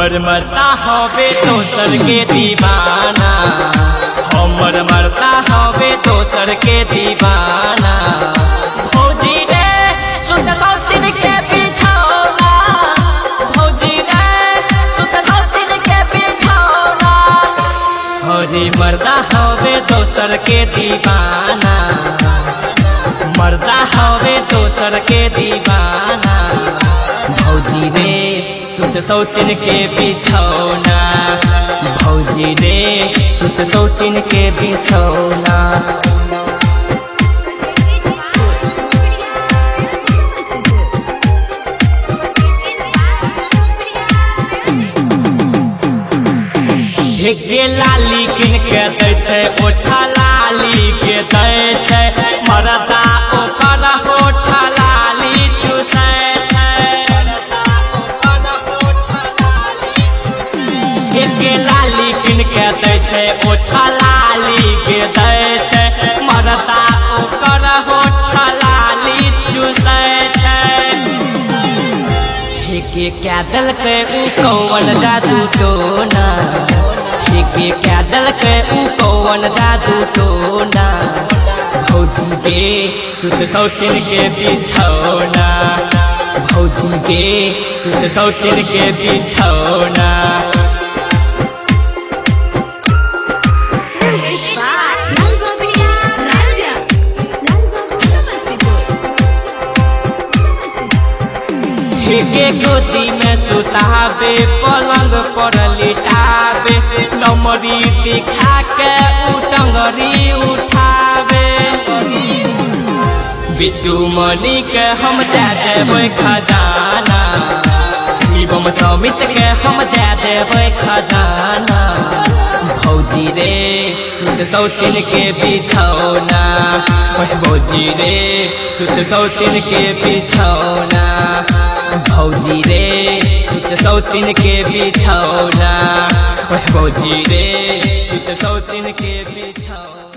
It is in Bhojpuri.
हमर मरता हवे दोसर के दीवाना, हमर मरता हवे दोसर के दीवाना। भौजी रे सुत सौतीन के बिछौना, भौजी रे सुत सौतीन के बिछौना। हरी मरदा हवे दोसर के दीवाना, मरदा हवे दोसर के दीवाना। भौजी रे सुत सौतीन के बिछौना, भौजी रे सुत सौतीन के बिछौना। ढेके लाली किन के दै छै, ओठा लाली के दै छै, मरदा ओकर होठा लाली चूसै छै। ढेके लाली किन के दै छै, ओठा लाली के दै छै, मरदा ओकर होठा लाली चूसै छै। ढेके क्या देलकै उ कौन जादू टोना, ढेके क्या देलकै उ कौन जादू टोना। भौजी के सुत सौतीन के बिछौना, भौजी के सुत सौतीन के बिछौना। ढेके गोदी में सुतावे, पलंग पर लिटावे, नमरी दिखा के उटंगरी उठावे। बिट्टू मणि के हम दे देबै खजाना, शिवम समित के हम दे देबै खजाना। भौजी रे सुत सौतीन के बिछौना, भौजी रे सुत सौतीन के बिछौना। भौजी रे सुत सौतीन के बिछौना, भौजी रे सुत सौतीन के बिछौना।